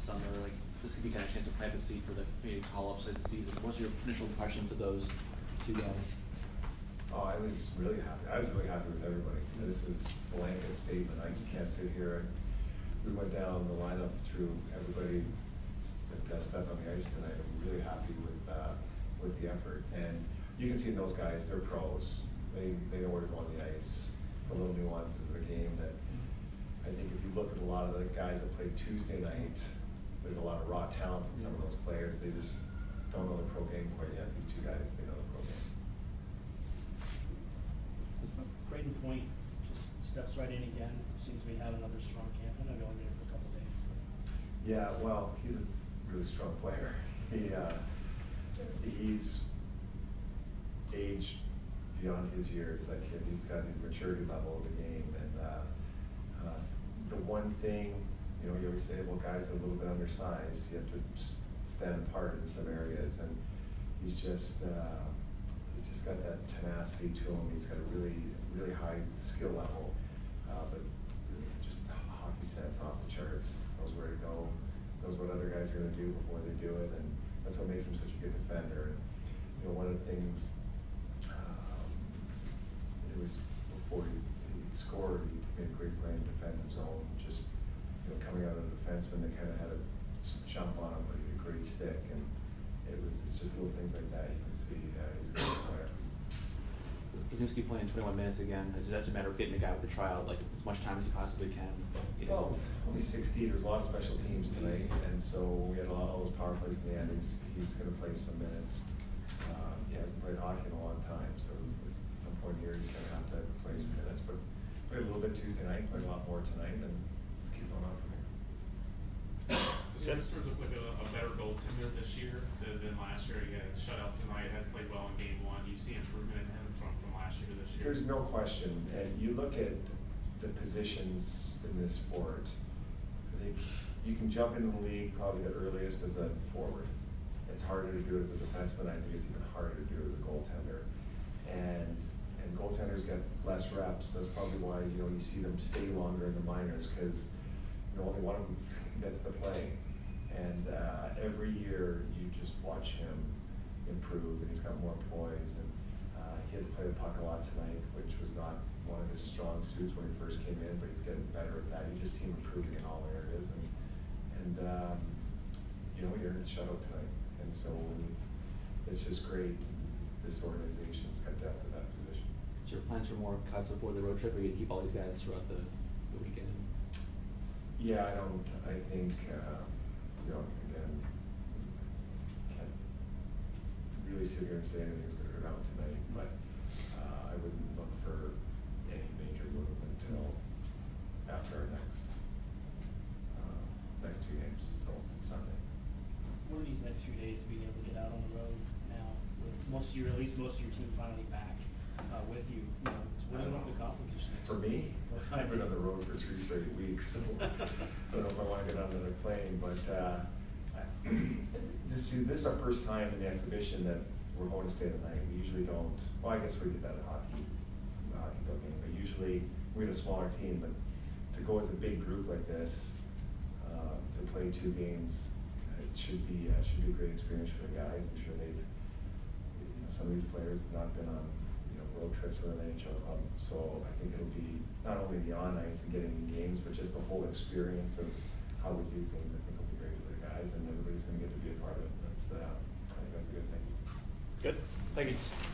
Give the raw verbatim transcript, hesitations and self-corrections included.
summer, like, this could be kind of a chance to plant the seed for the maybe call-ups of the season. What's your initial impressions of those two guys? Oh, I was really happy. I was really happy with everybody. This is blanket statement. I can't sit here and we went down the lineup through everybody that stepped on the ice tonight. I'm really happy with uh, with the effort. And you can see in those guys, they're pros. They they know where to go on the ice. The little nuances of the game that I think if you look at a lot of the guys that played Tuesday night, there's a lot of raw talent in some of those players. They just don't know the pro game quite yet. These two guys, they know the pro game. Braden Point just steps right in again. Seems we had another strong camp. I know he only been there for a couple days. But. Yeah, well, he's a really strong player. He uh, he's aged beyond his years. That kid, he's got his maturity level of the game. And uh, uh, the one thing, you know, you always say, well, guys are a little bit undersized. You have to stand apart in some areas, and he's just uh, he's just got that tenacity to him. He's got a really really high skill level, uh, but just hockey sense off the charts. Knows where to go, knows what other guys are going to do before they do it, and that's what makes him such a good defender. And, you know, one of the things, um, it was before he, he scored, he made a great play in defensive zone, just, you know, coming out of the defenseman, they kind of had a jump on him, but he had a great stick, and it was, it's just little things like that. You can see uh, he's a good player. Kuzminski playing twenty-one minutes again. Is it just a matter of getting the guy with the tryout, like as much time as you possibly can? You know? Well, only sixteen. There's a lot of special teams tonight, and so we had a lot of those power plays in the end. He's, he's going to play some minutes. Um, he hasn't played hockey in a long time, so at some point here he's going to have to play some minutes. But played a little bit Tuesday night, played a lot more tonight, and let's keep going on from here. The youngsters look like a, a better goaltender this year than, than last year. He had a shutout tonight, had played well in game one. You see improvement in him from, from last year to this year? There's no question. And you look at the positions in this sport, I think you can jump into the league probably the earliest as a forward. It's harder to do it as a defenseman. I think it's even harder to do it as a goaltender. And and goaltenders get less reps. That's probably why, you know, you see them stay longer in the minors, because you know, only one of them gets to play. And uh, every year you just watch him improve, and he's got more poise. And uh, he had to play the puck a lot tonight, which was not one of his strong suits when he first came in, but he's getting better at that. You just see him improving in all areas. And, and um, you know, you're in shutout tonight. And so it's just great. This organization's got depth at that position. Is your plans for more cuts before the road trip, or are you gonna keep all these guys throughout the, the weekend? Yeah, I don't, I think, uh, you know, again, can't really sit here and say anything's going to go down tonight, but uh, I wouldn't look for any major movement until after our next, uh, next two games, so Sunday. What are these next few days being able to get out on the road now, with most of your, at least most of your team finally back uh, with you? You know, what do you want to accomplish next? For me, I've been on the road for three straight weeks, so I don't know if I want to get on another plane, but uh, I, this, this is our first time in the exhibition that we're going to stay the night. We usually don't, well, I guess we did that at hockey, the hockey field game, but usually we had a smaller team, but to go as a big group like this, uh, to play two games, it should be, uh, should be a great experience for the guys. I'm sure they've, you know, some of these players have not been on road trips with an N H L club, so I think it'll be not only the on ice and getting in games, but just the whole experience of how we do things. I think will be great for the guys, and everybody's going to get to be a part of it. That's, uh, I think that's a good thing. Good. Thank you.